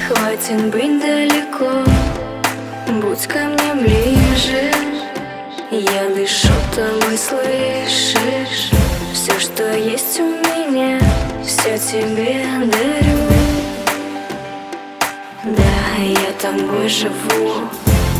Хватит быть далеко, будь ко мне ближе. Я дышу тобой, слышишь? Все, что есть у меня, все тебе дарю. Да, я тобой живу.